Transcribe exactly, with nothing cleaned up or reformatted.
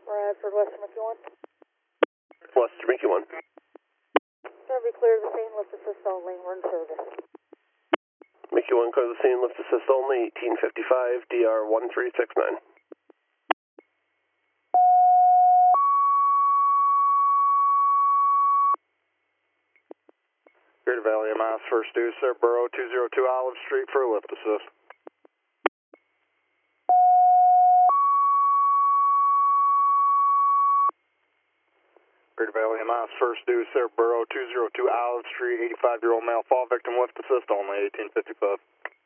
Radford, Western Mickey one. Western Mickey one. Gonna be clear of the scene, lift assist only, we're in service. Mickey one, clear the scene, lift assist only, eighteen fifty-five, D R one three six nine. Greater Valley M I S, first due, sir, Burrow two oh two Olive Street for a lift assist. Greater Valley M I S, first due, sir, Burrow two oh two Olive Street, eighty-five-year-old male fall victim, lift assist only, eighteen fifty-five.